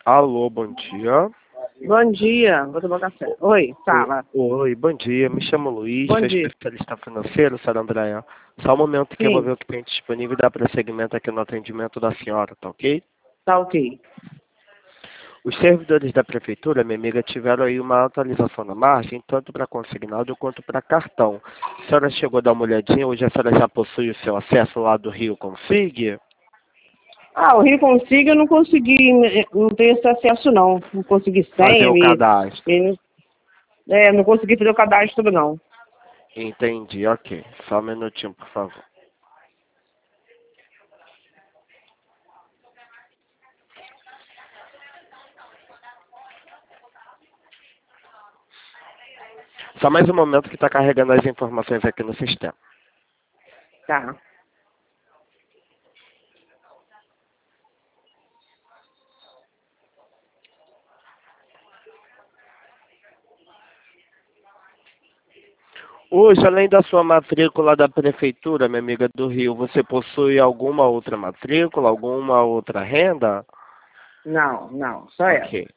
Alô, bom dia. Bom dia, vou tomar café. Oi, fala. Oi, bom dia. Me chamo Luiz, Bom sou dia. especialista financeiro, senhora Andréia. Só um momento que eu vou Sim, ver o que tem disponível e dar prosseguimento aqui no atendimento da senhora, tá ok? tá ok. Os servidores da prefeitura, minha amiga, tiveram aí uma atualização na margem, tanto para consignado quanto para cartão. A senhora chegou a dar uma olhadinha, hoje a senhora já possui o seu acesso lá do Rio Consig? Ah, o Rio Consigo eu não consegui, não tenho esse acesso não. Não consegui Fazer senha, o cadastro. não consegui fazer o cadastro não. Entendi, ok. Só um minutinho, por favor. Só mais um momento que está carregando as informações aqui no sistema. Tá. Hoje, além da sua matrícula da Prefeitura, minha amiga do Rio, você possui alguma outra matrícula, alguma outra renda? Não, só essa. Ok.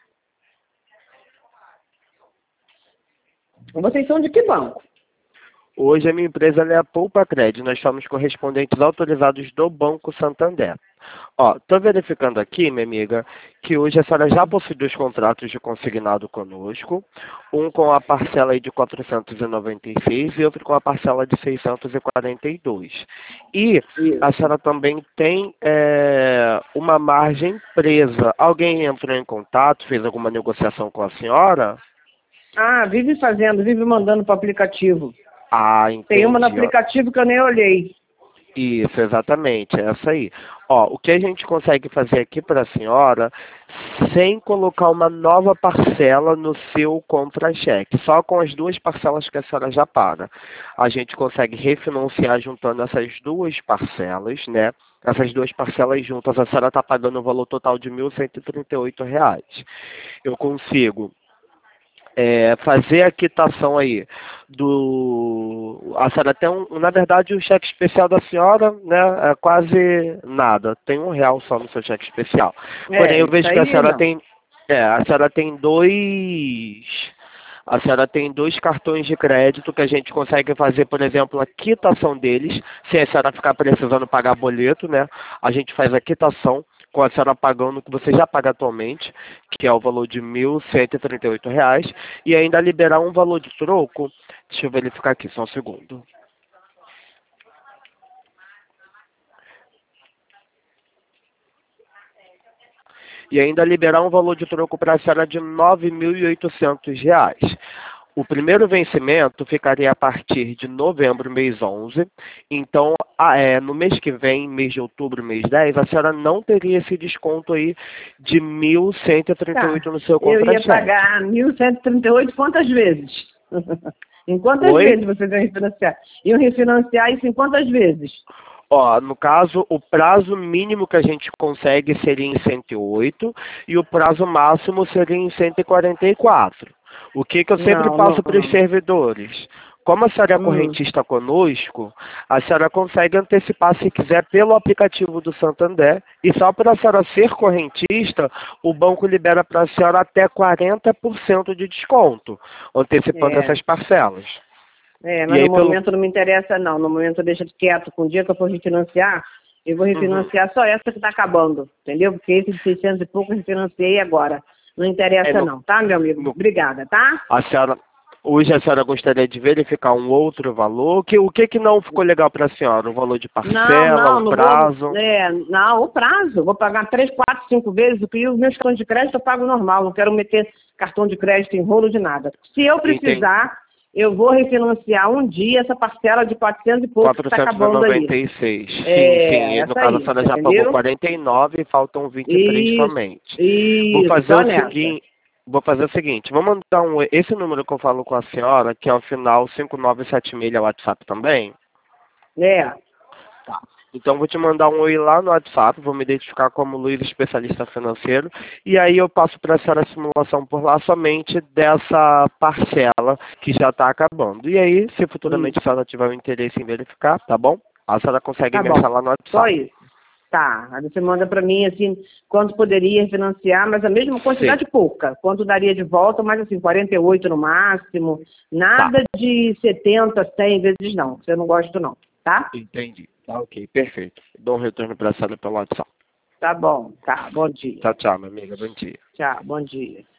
Vocês são de que banco? Hoje a minha empresa ela é a Poupa Cred. Nós somos correspondentes autorizados do Banco Santander. Ó, tô verificando aqui, minha amiga, que hoje a senhora já possui dois contratos de consignado conosco, um com a parcela aí de 496 e outro com a parcela de 642. E a Isso. senhora também tem uma margem presa. Alguém entrou em contato, fez alguma negociação com a senhora? Ah, vive mandando para o aplicativo. Ah, Tem uma no entendi. Ó. aplicativo que eu nem olhei. Isso, exatamente, é essa aí. Ó, o que a gente consegue fazer aqui para a senhora, sem colocar uma nova parcela no seu contra-cheque, só com as duas parcelas que a senhora já paga. A gente consegue refinanciar juntando essas duas parcelas, né? Essas duas parcelas juntas, a senhora está pagando o valor total de R$ 1.138. Eu consigo fazer a quitação aí a senhora tem na verdade o cheque especial da senhora, né, é quase nada, tem R$ 1 só no seu cheque especial. Porém, eu Isso vejo que a aí senhora não. tem, a senhora tem a senhora tem dois cartões de crédito que a gente consegue fazer, por exemplo, a quitação deles, sem a senhora ficar precisando pagar boleto, né? A gente faz a quitação com a senhora pagando o que você já paga atualmente, que é o valor de R$ 1.138, e ainda liberar um valor de troco. Deixa eu verificar aqui, só um segundo. E ainda liberar um valor de troco para a senhora de R$ 9.800. O primeiro vencimento ficaria a partir de novembro, mês 11. Então, no mês que vem, mês de outubro, mês 10, a senhora não teria esse desconto aí de 1.138 Tá. no seu Eu ia contra-cheque. pagar 1.138 quantas vezes? Em quantas Oi? vezes vocês iam refinanciar? Iam refinanciar isso em quantas vezes? Ó, no caso, o prazo mínimo que a gente consegue seria em 108 e o prazo máximo seria em 144. O que eu sempre passo para os Não. servidores? Como a senhora é Hum, correntista conosco, a senhora consegue antecipar se quiser pelo aplicativo do Santander e só para a senhora ser correntista, o banco libera para a senhora até 40% de desconto, antecipando é, essas parcelas. E mas no aí pelo... momento não me interessa não. No momento deixa quieto. Com o dia que eu for refinanciar, eu vou Uhum. refinanciar só essa que está acabando. Entendeu? Porque esse de 600 e pouco eu refinanciei agora. Não É, interessa no, não, tá, meu amigo? no Obrigada, tá? A senhora, hoje a senhora gostaria de verificar um outro valor? O que não ficou legal para a senhora? O valor de parcela, o Não vou. prazo? Não, o prazo. Vou pagar 3, 4, 5 vezes, porque os meus cartões de crédito eu pago normal. Não quero meter cartão de crédito em rolo de nada. Se eu Entendi. precisar, eu vou refinanciar um dia essa parcela de 400 e pouco que está acabando aí. 496. Sim, sim. É, E no essa caso a aí, senhora já pagou entendeu? 49 e faltam 23 Isso, somente. Vou isso, fazer só o nessa. seguinte. Vou fazer o seguinte, vou mandar esse número que eu falo com a senhora, que é o final 5976, é o WhatsApp também? É, Tá. Então vou te mandar um oi lá no WhatsApp, vou me identificar como Luiz, especialista financeiro, e aí eu passo para a senhora a simulação por lá somente dessa parcela que já está acabando. E aí, se futuramente a isso. senhora tiver o interesse em verificar, tá bom? A senhora consegue Tá me achar bom. lá no Só WhatsApp. isso. Tá, aí você manda para mim, assim, quanto poderia financiar, mas a mesma quantidade pouca. Quanto daria de volta, mas assim, 48 no máximo. Tá, Nada de 70, 100 vezes não. Eu não gosto não, tá? entendi. Tá, ok, perfeito. Dou um retorno para a sala pelo WhatsApp. Tá bom, tá. Bom dia. Tchau, tchau, minha amiga. Bom dia. Tchau, bom dia.